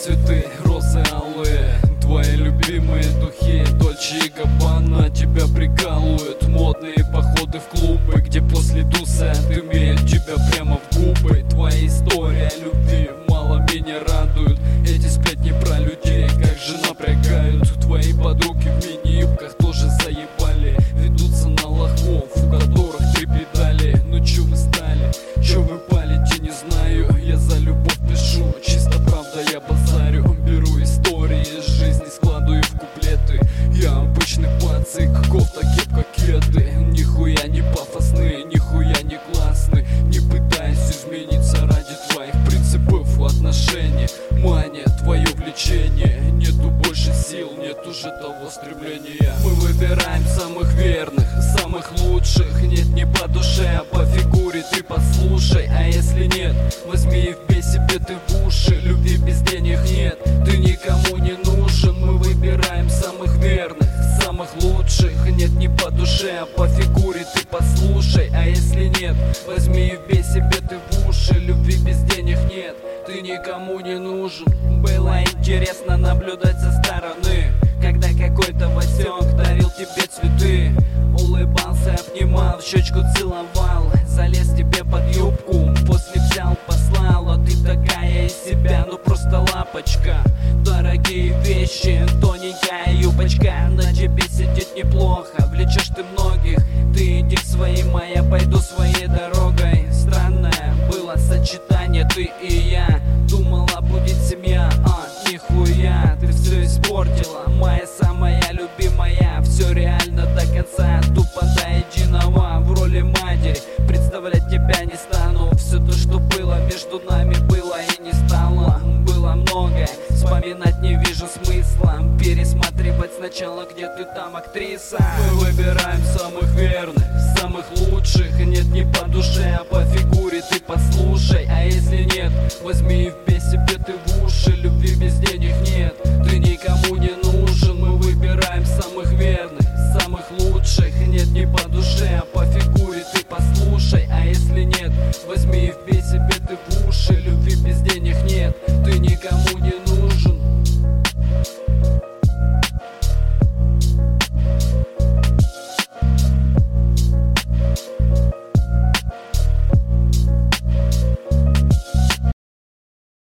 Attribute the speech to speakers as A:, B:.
A: цветы, розы алые, твои любимые духи, Дольче и Габбана тебя прикалывают. Модные походы в клубы, где после туса дымеют тебя прямо в губы. Твоя история любви мало меня радует. Эти сплетни про людей как же напрягают. Твои подруги в мини-юбках тоже заебали, ведутся на лохов, у которых 3 педали. Ну чё вы стали, чё вы палите, не знаю. Я за любовь пишу, чисто правда я базарю. Беру истории из жизни, складываю в куплеты. Я обычный пацик, кофта, кепка, кеды. Нихуя не пафосный, нихуя не классный. Не пытаюсь измениться ради твоих принципов отношений. Мания, твое влечение, нету больше сил, нет уже того стремления. Мы выбираем самых верных, самых лучших. Нет, не по душе, а по фигуре ты послушай. А если нет, возьми и вбей себе ты в уши. Любви без денег нет, ты никому не нужен. Мы выбираем самых верных, самых лучших. Нет, не по душе, а по фигуре ты послушай. А если нет, возьми и вбей себе ты в уши. Любви без денег нет, ты никому не нужен. Было интересно наблюдать со стороны, когда какой-то Васек дарил тебе цветы. Улыбался, обнимал, в щечку целовал, залез тебе под юбку, после взял, послал. А ты такая из себя, ну просто лапочка. Дорогие вещи, тоненькая юбочка, на тебе сидит неплохо, влечешь ты многих. Ты иди к своей, моя, пойду своей дорогой. Странное было сочетание, ты и я. Думала, будет семья, нихуя. Ты все испортила, моя самая любимая. Все реально до конца, тупо до единого. В роли матери представлять тебя не стану. Все то, что было между нами, было и не стало. Было многое, вспоминать не вижу смысла. Пересматривать сначала, где ты там, актриса. Мы выбираем самых верных, самых лучших. Нет, не по душе, а по фигуре ты послушай. А если нет, возьми и вбей себе ты в